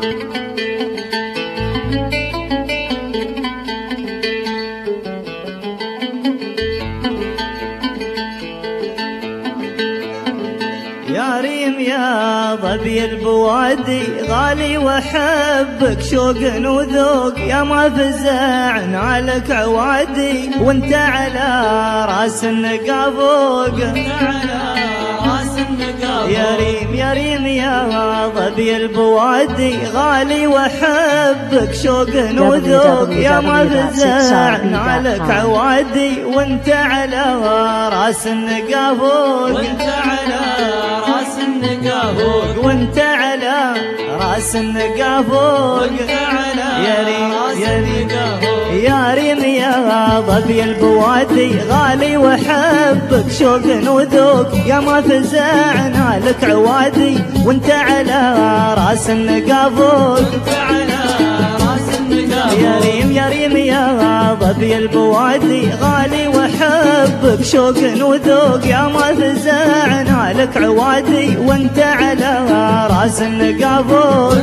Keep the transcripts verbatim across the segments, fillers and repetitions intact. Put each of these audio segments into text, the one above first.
يا ريم يا ظبي البوادي غالي واحبك شوق وذوق، يا ما فزعنا عليك عوادي وانت على راس النقافوق. يا ريم يا ريم يا ظبي البوادي غالي واحبك شوق وذوق، يا ما فزعنا عليك عوادي وانت على راس النقافوق. وانت على راس النقافوق. يا ريم يا ريم يا ريم يا ظبي البوادي غالي واحبك شوق وذوق، يا ما فزعنا لك عوادي وانت على راس النقافوق. يا ريم يا ريم يا ظبي البوادي غالي واحبك شوق وذوق، يا ما فزعنا لك عوادي وانت على راس النقافوق.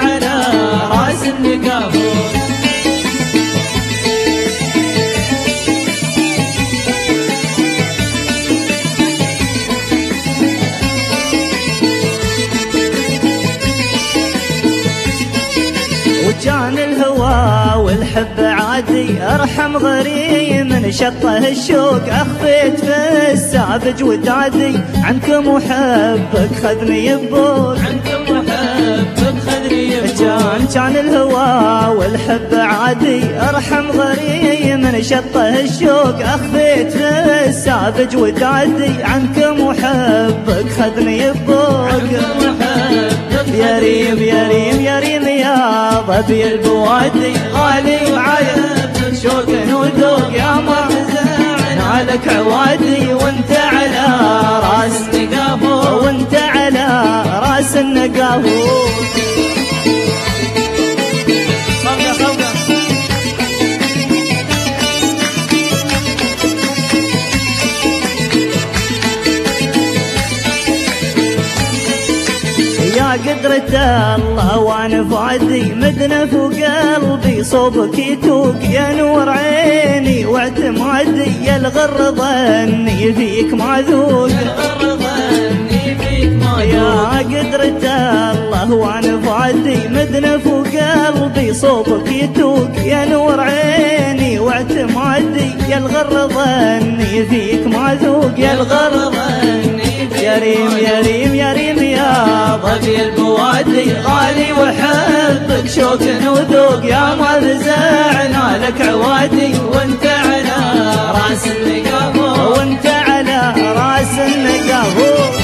وكان الهوى والحب عادي ارحم غريم من شطه الشوق، اخفيت في السابج ودادي عنكم وحبك خذني ببوق. كان كان الهوى والحب عادي ارحم غريم من شطه الشوق، اخفيت في السابج ودادي عنكم وحبك خذني ببوق. يا ريم يا ريم يا ريم يا ظبي البوادي غالي وعايب شوق وذوق، يا ما فزعنا لك عوادي وانت على راس النقافوق. وانت على راس النقافوق. يا قدرة الله وانا فادي مدنف وقلبي صوبك يتوق، يا نور عيني واعتمادي يا الغر ظني فيك ما ذوق. يا قدرة الله وانا فادي مدنف وقلبي صوبك يتوق، يا نور عيني واعتمادي يا الغر ظني فيك ما ذوق. يا الغر يا ريم يا ريم يا ريم يا ظبي البوادي غالي واحبك شوق وذوق، يا ما فزعنا لك عوادي وانت على راس النقافوق. وانت على راس النقافوق.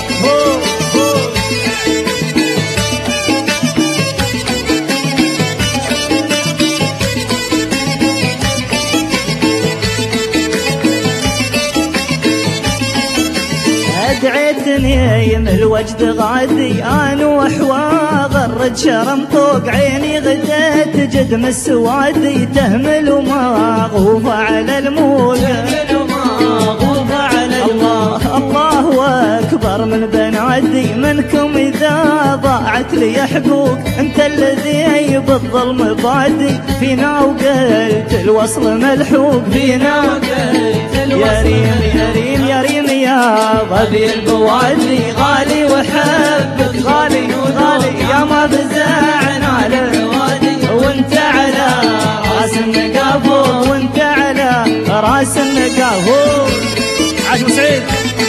دعيتني من الوجد غادي انا وحوا غرد شرم طوق، عيني غدت جدم السوادي تهمل وما غوفة على الموق. الله الله اكبر من بنادي منكم اذا ضاعت لي حقوق، انت الذي بالظلم بادي فينا وقلت الوصل ملحوق. فينا وقلت يا ريم يا ريم يا ريم يا ظبي البوادي غالي وحبك غالي وغالي، يا ما فزعنا للوادي وانت على راس النقافوق. وانت على راس النقافوق. عاش سعيد.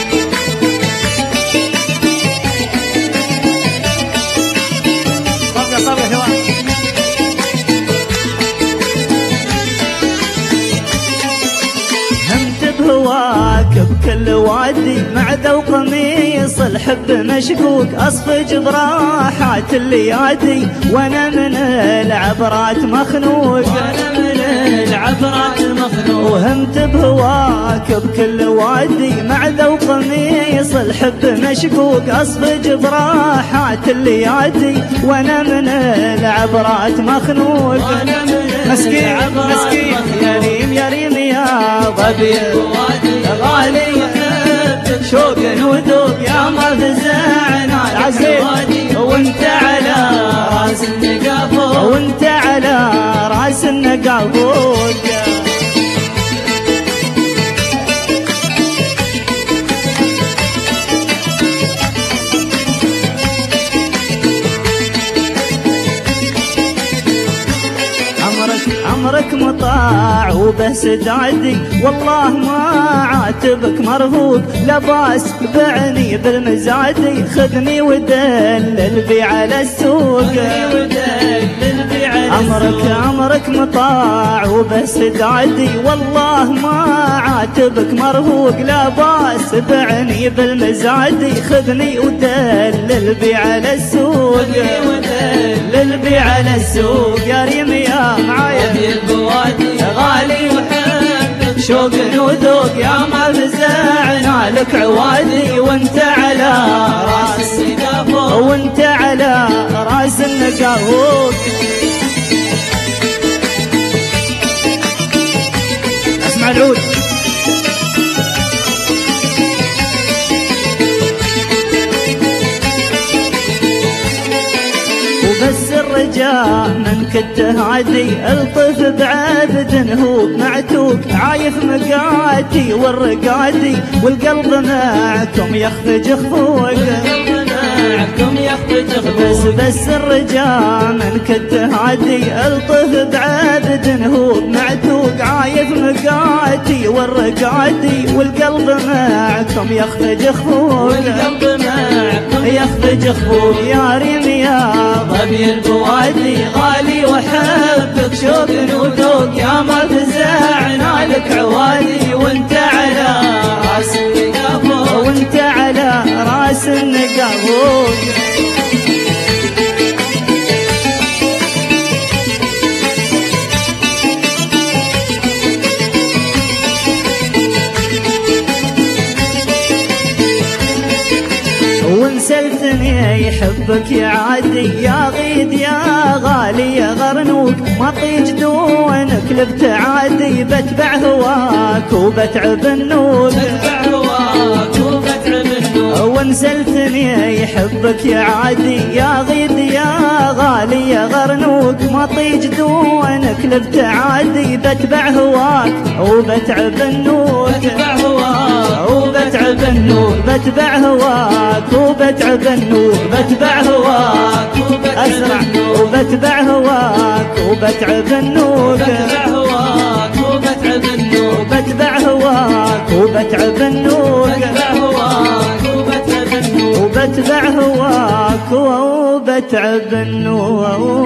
صبر صبر يا شباب. همت بهواك بكل وادي مع ذوق قميص الحب مشقوق، اصفج براحات الليادي وانا من العبرات مخنوق. وانا من العبرات مخنوق. وهمت بهواك بكل وادي مع ذوق قميص الحب مشقوق، اصفج براحات الليادي وانا من العبرات مخنوق. وانا من مسكين مسكين يا ريم يا ريم يا ظبي البوادي غالي وحبك شوق وذوق، يا ما فزعنا العزيز وانت على راس النقافوق. نقابوك. عمرك مطاع وبس دعدي والله ما عاتبك مرهوق، لباس بعني بالمزادي خذني ودلل بي على السوق. عمرك عمرك مطاع وبس دعدي والله ما عاتبك مرهوق، لباس بعني بالمزادي خذني ودلل بي على السوق. للبي على السوق يا ريم يا معايا البوادي غالي وحبك شوق وذوق، يا ما فزعنا لك عوادي وانت على راس السقافوق وانت على راس النقافوق. اسمع العود. بس الرجاء منك التهادي الطف بعبد هو معتوق، عايف مقاتي والرقادي والقلب معكم يخفج خفوق. معكم يخفج بس بس الرجاء منك التهادي الطف بعبد هو معتوق، عايف مقاتي والرقادي والقلب معكم يخفج خفوق. والقلب معكم يخفج خفوق يا ريم يا ضبي البوادي غالي وحبك شوق وذوق، يا ما فزعنا لك عوادي وانت على راس النقافوق وانت على راس النقافوق. وانسلتني يحبك يا عادي يا غيد يا غالي يا غرنوق، ما طيج دونك لابتعادي بتبع هواك وبتعب النوق. بتبع هواك وبتعب النوق. وانسلتني يحبك يا عادي يا غيد يا غالي يا غرنوق، ما طيج دونك لابتعادي بتبع هواك وبتعب النوق. بتبع هواك وبتعب النور بتبع هواك وبتعب النور بتبع هواك أسرع وبتبع هواك وبتعب النور. بتبع هواك وبتعب النوق. بتبع هواك وبتعب النور. بتبع هواك وبتعب النوق. وبتبع هواك وبتعب النور.